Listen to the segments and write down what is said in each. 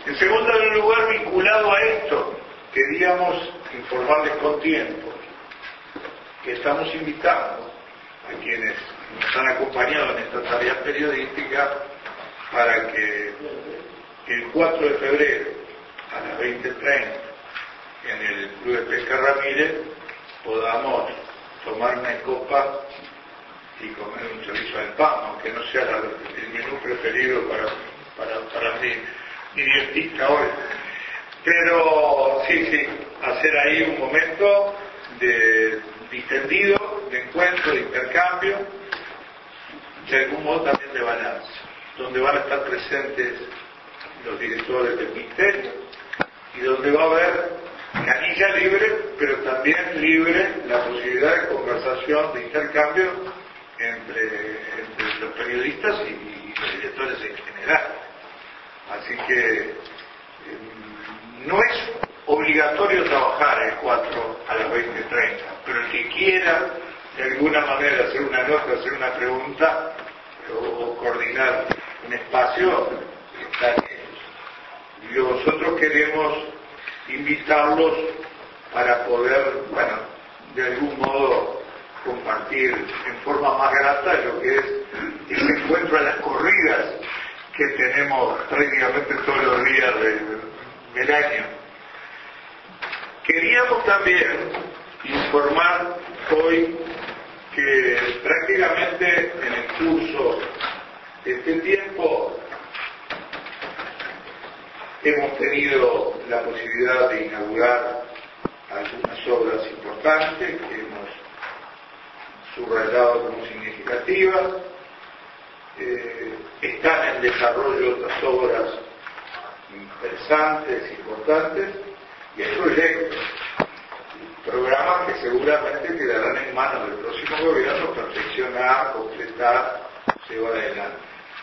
En segundo lugar, vinculado a esto, queríamos informarles con tiempo que estamos invitando a quienes nos han acompañado en esta tarea periodística para que el 4 de febrero a las 20:30 en el Club de Pesca Ramírez podamos tomar una copa y comer un chorizo al pan, aunque no sea el menú preferido para mi dietista hoy. Pero sí, hacer ahí un momento de distendido, de encuentro, de intercambio, de algún modo también de balance, donde van a estar presentes los directores del ministerio y donde va a haber canilla libre, pero también libre la posibilidad de conversación, de intercambio entre los periodistas y los directores en general. Así que no es obligatorio trabajar el 4 a las 20:30, pero el que quiera de alguna manera hacer una nota, hacer una pregunta o coordinar un espacio, está en ellos. Y nosotros queremos invitarlos para poder, de algún modo compartir en forma más grata lo que es ese encuentro a las corridas que tenemos prácticamente todos los días del año. Queríamos también informar hoy que prácticamente en el curso de este tiempo hemos tenido la posibilidad de inaugurar algunas obras importantes que hemos subrayado como significativas. Están en desarrollo otras obras interesantes, importantes, y hay proyectos, programas que seguramente quedarán en manos del próximo gobierno perfeccionar, completar, llevar adelante.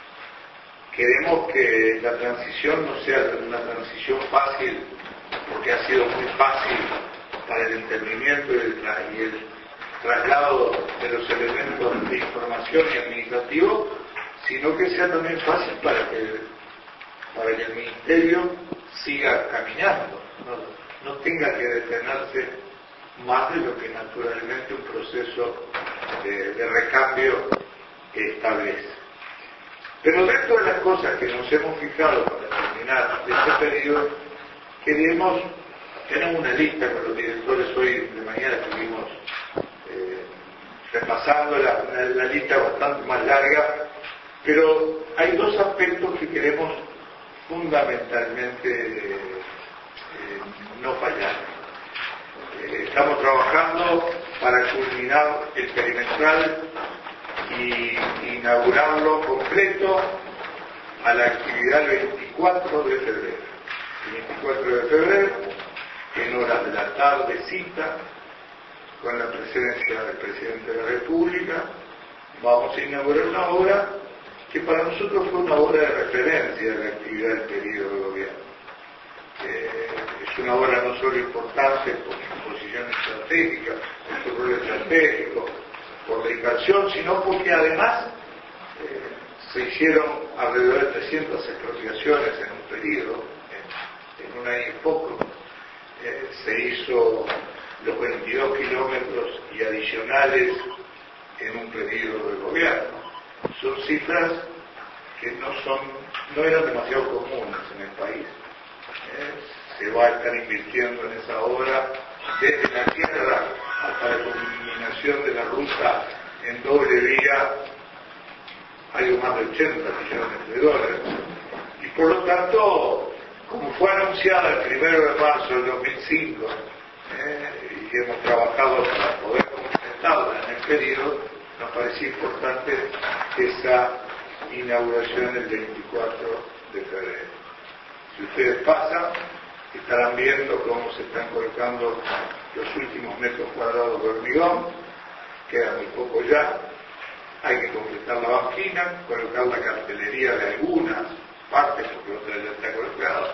Queremos que la transición no sea una transición fácil, porque ha sido muy fácil para el entendimiento y el traslado de los elementos de información y administrativo, sino que sea también fácil para que el Ministerio siga caminando, no tenga que detenerse más de lo que naturalmente un proceso de recambio establece. Pero dentro de las cosas que nos hemos fijado para terminar este periodo, tenemos una lista con los directores hoy de mañana, estuvimos repasando la lista bastante más larga, pero hay dos aspectos que queremos fundamentalmente no fallar. Estamos trabajando para culminar el perimetral y inaugurarlo completo a la actividad el 24 de febrero. El 24 de febrero, en horas de la tardecita, con la presencia del Presidente de la República, vamos a inaugurar una obra que para nosotros fue una obra de referencia de la actividad del periodo de gobierno. Es una obra no solo importante por su posición estratégica, por su rol estratégico, por la inversión, sino porque además se hicieron alrededor de 300 expropiaciones en un periodo, en un año y poco. Se hizo los 22 kilómetros y adicionales en un periodo de gobierno. Son cifras que no eran demasiado comunes en el país. Se va a estar invirtiendo en esa obra desde la tierra hasta la culminación de la ruta en doble vía, algo más de 80 millones de dólares. Y por lo tanto, como fue anunciada el 1 de marzo del 2005, y hemos trabajado para poder completarla en el periodo, nos parecía importante esa inauguración el 24 de febrero. Si ustedes pasan, estarán viendo cómo se están colocando los últimos metros cuadrados de hormigón, queda muy poco ya, hay que completar la banquina, colocar la cartelería de algunas partes, porque otra ya está colocada,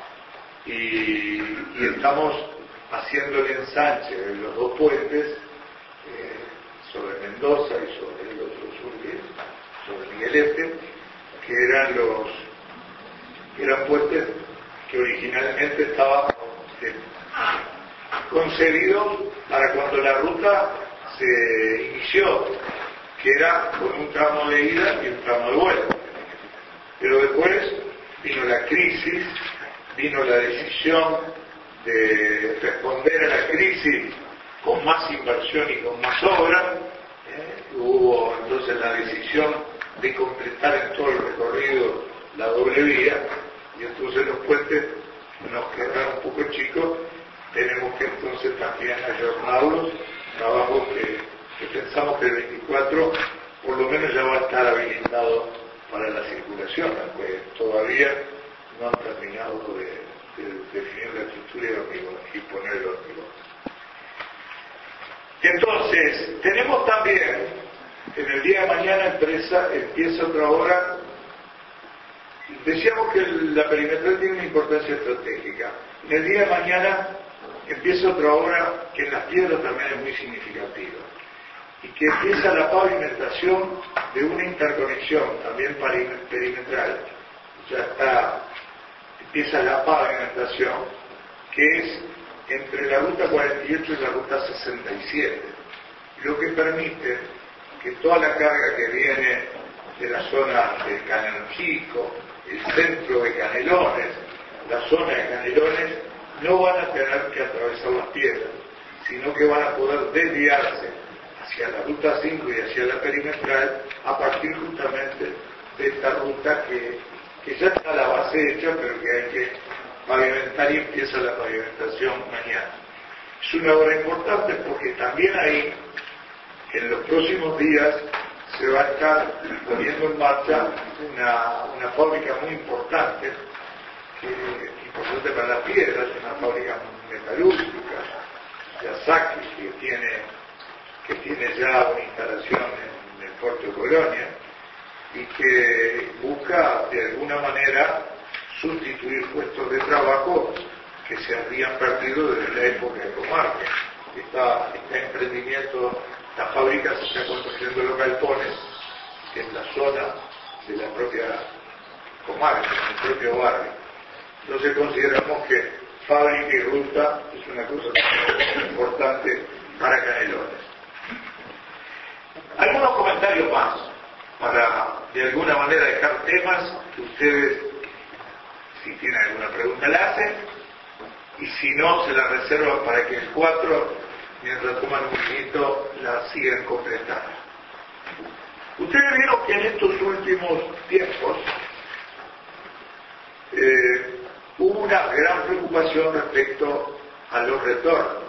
y estamos haciendo el ensanche de los dos puentes sobre Mendoza y sobre el otro sobre Miguelete, que eran puentes que originalmente estaban concebidos para cuando la ruta se inició, que era con un tramo de ida y un tramo de vuelta. Pero después vino la crisis, vino la decisión de responder a la crisis con más inversión y con más obra. Hubo entonces la decisión de completar en todo el recorrido la doble vía, y entonces los puentes nos quedaron un poco chicos. Tenemos que entonces también ayornarlos, trabajo que pensamos que el 24 por lo menos ya va a estar habilitado para la circulación, aunque todavía no han terminado de definir la estructura y poner el hormigón. Entonces, tenemos también, en el día de mañana empieza otra obra. Decíamos que la perimetral tiene una importancia estratégica. En el día de mañana empieza otra obra que en las piedras también es muy significativa, y que empieza la pavimentación de una interconexión también perimetral. Ya empieza la pavimentación, que es entre la ruta 48 y la ruta 67, lo que permite que toda la carga que viene de la zona del Canelón Chico, el centro de Canelones, la zona de Canelones, no van a tener que atravesar las piedras, sino que van a poder desviarse hacia la ruta 5 y hacia la perimetral a partir justamente de esta ruta que ya está la base hecha, pero que hay que pavimentar, y empieza la pavimentación mañana. Es una obra importante porque también ahí, en los próximos días, se va a estar poniendo en marcha una fábrica muy importante, importante para las piedras, una fábrica metalúrgica, Yasaki, que tiene ya una instalación en el puerto de Colonia, y que busca de alguna manera sustituir puestos de trabajo que se habían perdido desde la época de Comarca. Este emprendimiento, la fábrica se está construyendo en los galpones, en la zona de la propia comarca, en el propio barrio. Entonces consideramos que fábrica y ruta es una cosa importante para Canelones. Algunos comentarios más, para de alguna manera dejar temas que ustedes, si tienen alguna pregunta, la hacen, y si no, se la reservan para que el 4, mientras toman un minuto, la sigan completando. Ustedes vieron que en estos últimos tiempos hubo una gran preocupación respecto a los retornos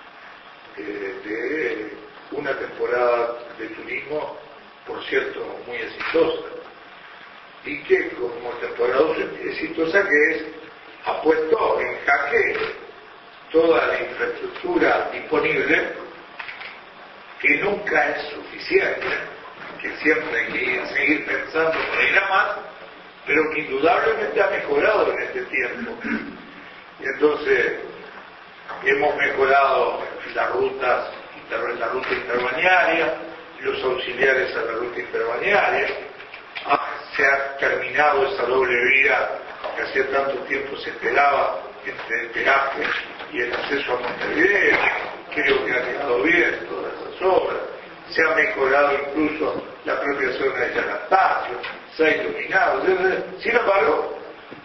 de una temporada de turismo, por cierto, muy exitosa, y que como temporada exitosa que es, ha puesto en jaque toda la infraestructura disponible, que nunca es suficiente, que siempre hay que seguir pensando por ir a más, pero que indudablemente ha mejorado en este tiempo. Y entonces hemos mejorado las rutas, la ruta interbalnearia, los auxiliares a la ruta interbalnearia. Se ha terminado esa doble vía que hacía tanto tiempo se esperaba entre el peaje y el acceso a Montevideo. Creo que ha quedado bien todas esas obras. Se ha mejorado incluso la propia zona de Anastasio, se ha iluminado. Sin embargo,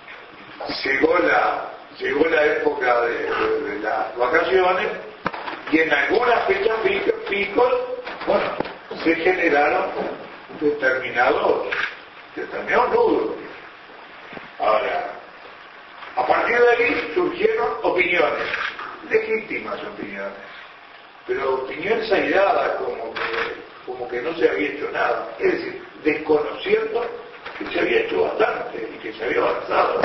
llegó la época de las vacaciones, y en algunas fechas picos, bueno, se generaron determinados nudos. Ahora, a partir de ahí surgieron opiniones, legítimas opiniones, pero opiniones aisladas, como que no se había hecho nada, es decir, desconociendo que se había hecho bastante y que se había avanzado.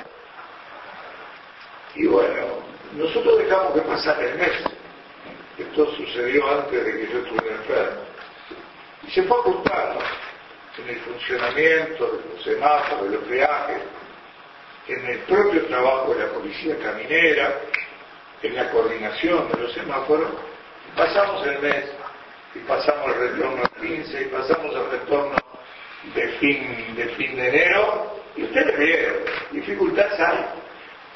Y bueno, nosotros dejamos que pasara el mes. Esto sucedió antes de que yo estuviera enfermo. Y se fue ajustando en el funcionamiento de los semáforos, de los peajes, en el propio trabajo de la policía caminera, en la coordinación de los semáforos. Pasamos el mes, y pasamos el retorno del 15, y pasamos el retorno de fin de enero, y ustedes vieron, dificultades hay,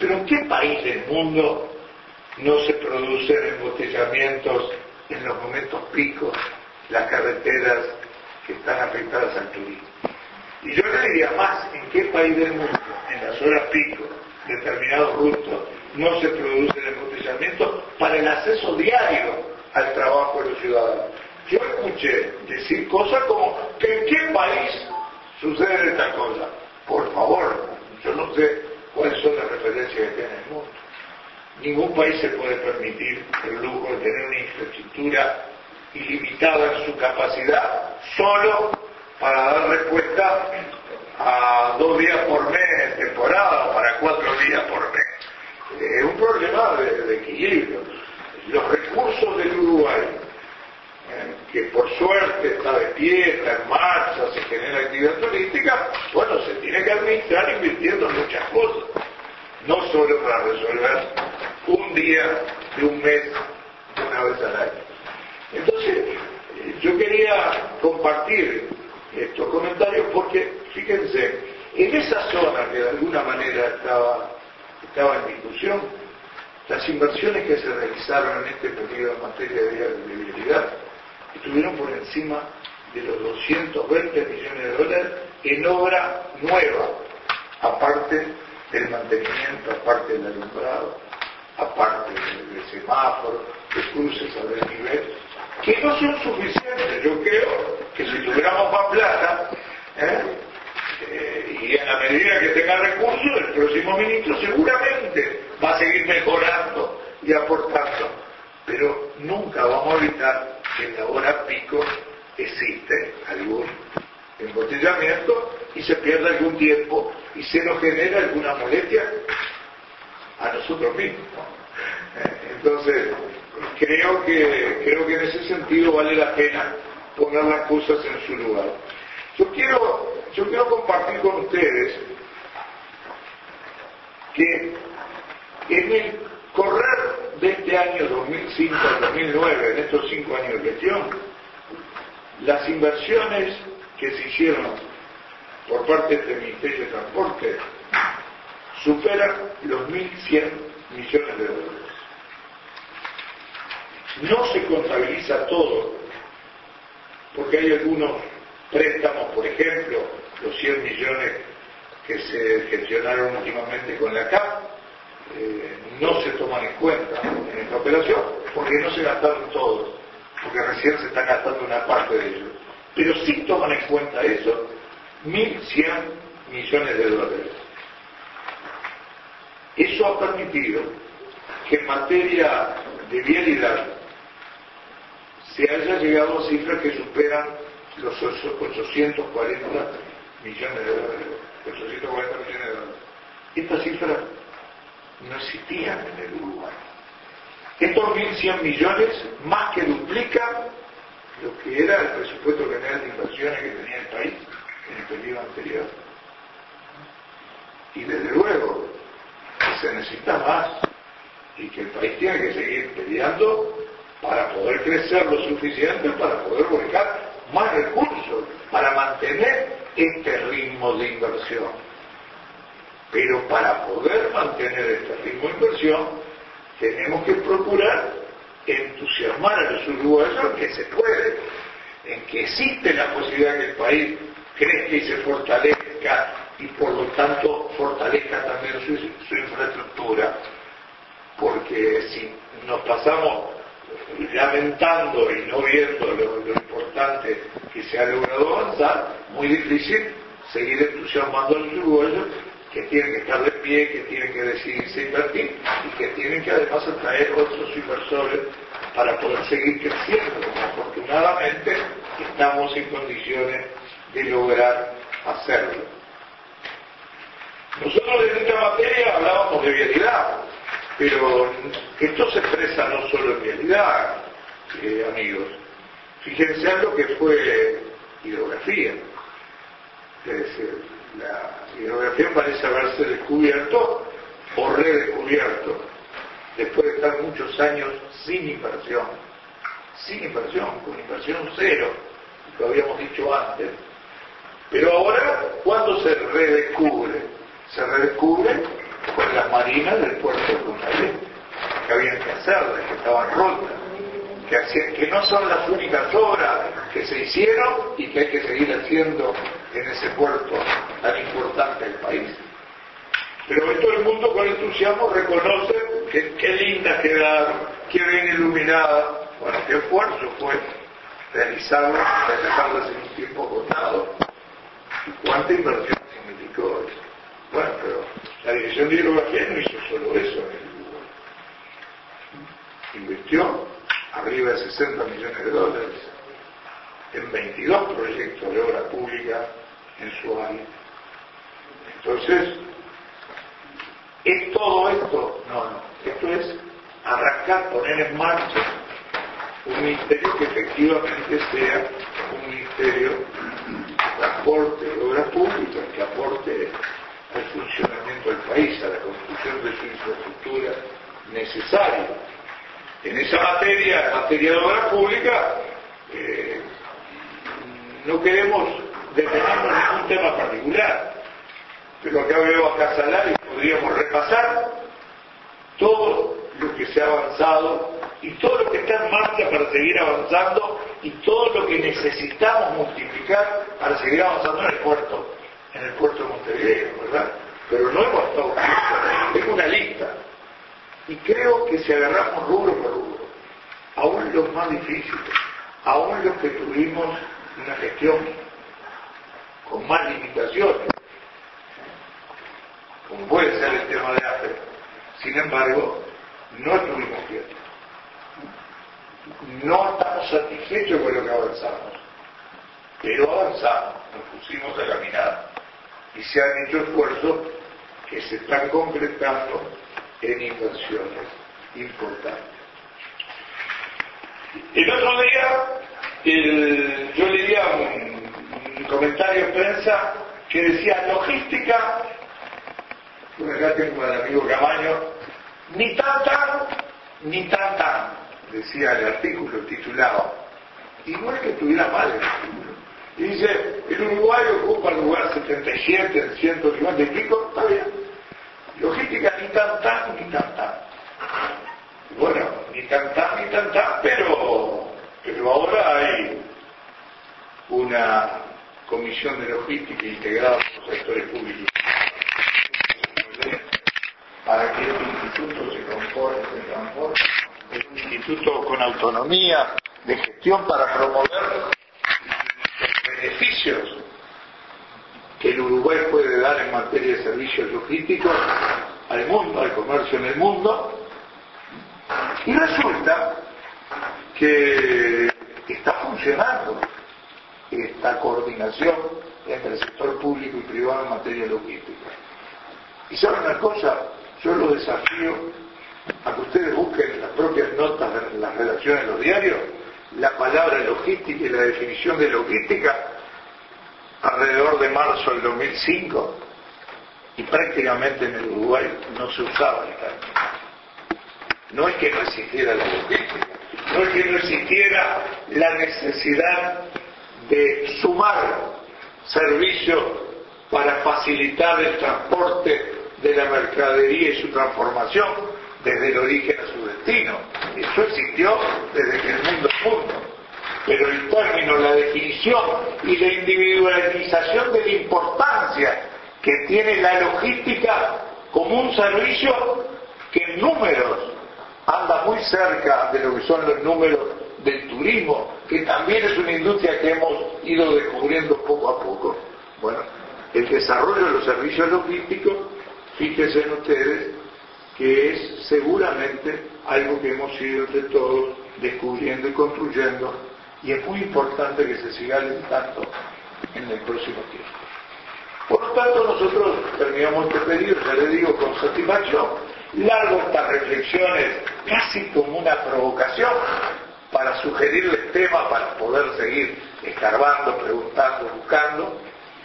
Pero ¿en qué país del mundo no se producen embotellamientos en los momentos picos, las carreteras que están afectadas al turismo? Y yo le diría más, ¿en qué país del mundo, en las horas pico, determinados rutos, no se producen embotellamientos para el acceso diario al trabajo de los ciudadanos? Yo escuché decir cosas como que en qué país sucede esta cosa. Por favor, yo no sé cuáles son las referencias que tiene el mundo. Ningún país se puede permitir el lujo de tener una infraestructura ilimitada en su capacidad solo para dar respuesta a 2 días por mes en temporada o para 4 días por mes. Es un problema de equilibrio. Los recursos del Uruguay, que por suerte está de pie, está en marcha, se genera actividad turística, bueno, se tiene que administrar invirtiendo en muchas cosas, no solo para resolver un día de un mes una vez al año. Entonces, yo quería compartir estos comentarios porque, fíjense, en esa zona que de alguna manera estaba en discusión, las inversiones que se realizaron en este periodo en materia de vialidad estuvieron por encima de los 220 millones de dólares en obra nueva, aparte del mantenimiento, aparte del alumbrado, aparte del semáforo, de cruces a desnivel, que no son suficientes. Yo creo que si tuviéramos más plata, y en la medida que tenga recursos, el próximo ministro seguramente va a seguir mejorando y aportando, pero nunca vamos a evitar que en la hora pico existe algún embotellamiento y se pierde algún tiempo y se nos genera alguna molestia a nosotros mismos. Entonces, creo que en ese sentido vale la pena poner las cosas en su lugar. Yo quiero compartir con ustedes que en el correr de este año 2005 al 2009, en estos 5 años de gestión, las inversiones que se hicieron por parte del Ministerio de Transporte superan los 1.100 millones de dólares. No se contabiliza todo, porque hay algunos préstamos, por ejemplo, los 100 millones que se gestionaron últimamente con la CAP, no se toman en cuenta en esta operación, porque no se gastaron todos, porque recién se está gastando una parte de ellos. Pero sí toman en cuenta eso, 1.100 millones de dólares. Eso ha permitido que en materia de vialidad se haya llegado a cifras que superan los 840 millones de dólares. 840 millones de dólares. Estas cifras no existían en el Uruguay. Estos 1.100 millones más que duplican lo que era el presupuesto general de inversiones que tenía el país en el periodo anterior. Y desde luego que se necesita más y que el país tiene que seguir peleando para poder crecer lo suficiente para poder volcar más recursos para mantener este ritmo de inversión. Pero para poder mantener este ritmo de inversión tenemos que procurar entusiasmar a los uruguayos en que se puede, en que existe la posibilidad que el país crezca y se fortalezca y por lo tanto fortalezca también su infraestructura, porque si nos pasamos lamentando y no viendo lo importante que se ha logrado avanzar, muy difícil seguir entusiasmando a los uruguayos que tienen que estar de pie, que tienen que decidirse invertir y que tienen que además atraer otros inversores para poder seguir creciendo, como afortunadamente estamos en condiciones de lograr hacerlo. Nosotros en esta materia hablábamos de vialidad, pero esto se expresa no solo en vialidad, amigos. Fíjense en lo que fue hidrografía. Es decir, la hidrografía parece haberse descubierto o redescubierto después de estar muchos años sin inversión, con inversión cero, lo habíamos dicho antes. Pero ahora, ¿cuándo se redescubre? Se redescubre con las marinas del puerto de Punta del Este, que habían que hacerlas, que estaban rotas, que no son las únicas obras que se hicieron y que hay que seguir haciendo en ese puerto tan importante del país. Pero hoy todo el mundo con entusiasmo reconoce que qué lindas quedaron, qué bien iluminadas. Bueno, qué esfuerzo fue realizarlas en un tiempo acotado. ¿Cuánta inversión significó eso? Bueno, pero la Dirección de Hidrografía no hizo solo eso en el Uruguay. Invirtió arriba de 60 millones de dólares en 22 proyectos de obra pública en su área. Entonces, ¿es todo esto? No. Esto es arrancar, poner en marcha un ministerio que efectivamente sea un ministerio de transporte, de obras públicas, que aporte al funcionamiento del país, a la construcción de su infraestructura necesaria. En esa materia, en materia de obras públicas, no queremos detenernos en ningún tema particular, pero acá veo a Casalari, podríamos repasar todo lo que se ha avanzado y todo lo que está en marcha para seguir avanzando y todo lo que necesitamos multiplicar para seguir avanzando en el puerto de Montevideo, ¿verdad? Pero no hemos estado juntos, tengo una lista y creo que si agarramos rubro por rubro, aún los más difíciles, aún los que tuvimos una gestión con más limitaciones, como puede ser el tema de AFE, sin embargo, no estuvimos bien. No estamos satisfechos con lo que avanzamos, pero avanzamos, nos pusimos a caminar y se han hecho esfuerzos que se están concretando en inversiones importantes. El otro día yo leía un comentario en prensa que decía logística, por acá tengo al amigo Camaño, ni tan tan, decía el artículo titulado, y no es que estuviera mal el artículo, y dice, el Uruguay ocupa el lugar 77 en 150 y pico, está bien, logística ni tan tan, bueno, ni tan tan, pero ahora hay una comisión de logística integrada por los sectores públicos para que este instituto se transforme en un instituto con autonomía de gestión para promover los beneficios que el Uruguay puede dar en materia de servicios logísticos al mundo, al comercio en el mundo. Y resulta que está funcionando esta coordinación entre el sector público y privado en materia logística. Y saben una cosa, yo los desafío a que ustedes busquen las propias notas de las redacciones de los diarios, la palabra logística y la definición de logística alrededor de marzo del 2005, y prácticamente en el Uruguay no se usaba el término. No es que no existiera la logística, no es que no existiera la necesidad de sumar servicios para facilitar el transporte de la mercadería y su transformación desde el origen a su destino. Eso existió desde que el mundo es mundo. Pero el término, la definición y la individualización de la importancia que tiene la logística como un servicio que en números anda muy cerca de lo que son los números del turismo, que también es una industria que hemos ido descubriendo poco a poco. Bueno, el desarrollo de los servicios logísticos, fíjense en ustedes, que es seguramente algo que hemos ido entre todos descubriendo y construyendo, y es muy importante que se siga alentando en el próximo tiempo. Por lo tanto, nosotros terminamos este pedido, ya les digo, con satisfacción. Largo estas reflexiones, casi como una provocación, para sugerirles temas para poder seguir escarbando, preguntando, buscando.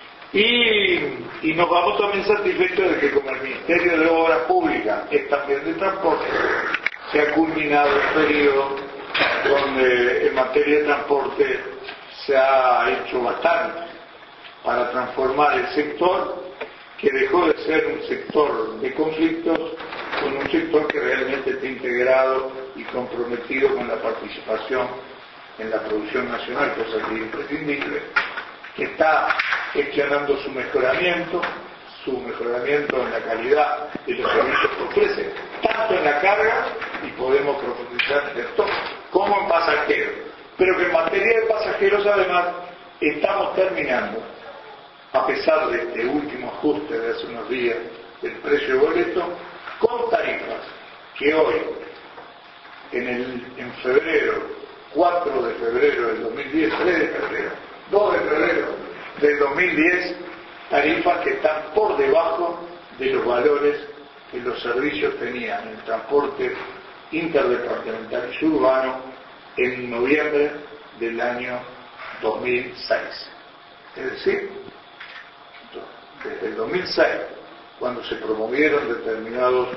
Y nos vamos también satisfechos de que como el Ministerio de Obras Públicas es también de transporte, se ha culminado el periodo donde en materia de transporte se ha hecho bastante para transformar el sector, que dejó de ser un sector de conflictos un sector que realmente está integrado y comprometido con la participación en la producción nacional, cosa que es imprescindible, que está gestionando su mejoramiento en la calidad de los servicios que ofrece, tanto en la carga, y podemos profundizar en esto, como en pasajeros. Pero que en materia de pasajeros, además, estamos terminando, a pesar de este último ajuste de hace unos días del precio de boleto, con tarifas que hoy, en febrero, 4 de febrero del 2010, 3 de febrero, 2 de febrero del 2010, tarifas que están por debajo de los valores que los servicios tenían en el transporte interdepartamental y suburbano en noviembre del año 2006. Es decir, desde el 2006, cuando se promovieron determinadas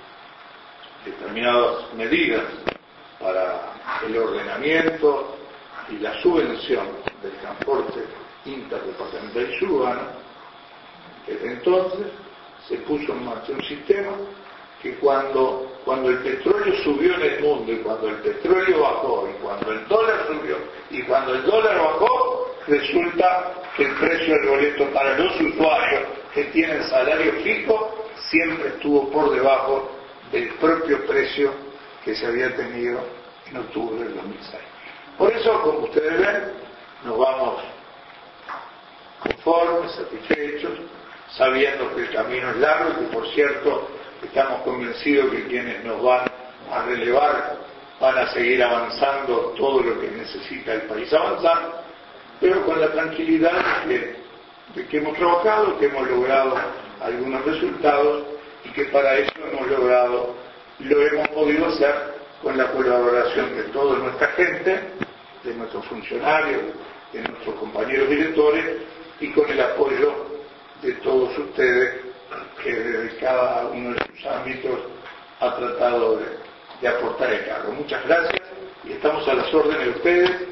medidas para el ordenamiento y la subvención del transporte interdepartamental y suburbano, desde entonces se puso en marcha un sistema que cuando el petróleo subió en el mundo, y cuando el petróleo bajó, y cuando el dólar subió, y cuando el dólar bajó, resulta que el precio del boleto para los usuarios que tienen salario fijo siempre estuvo por debajo del propio precio que se había tenido en octubre del 2006. Por eso, como ustedes ven, nos vamos conformes, satisfechos, sabiendo que el camino es largo y que, por cierto, estamos convencidos que quienes nos van a relevar van a seguir avanzando todo lo que necesita el país avanzar, pero con la tranquilidad de que hemos trabajado, que hemos logrado algunos resultados y que para eso lo hemos podido hacer con la colaboración de toda nuestra gente, de nuestros funcionarios, de nuestros compañeros directores y con el apoyo de todos ustedes que desde cada uno de sus ámbitos ha tratado de aportar el cargo. Muchas gracias y estamos a las órdenes de ustedes.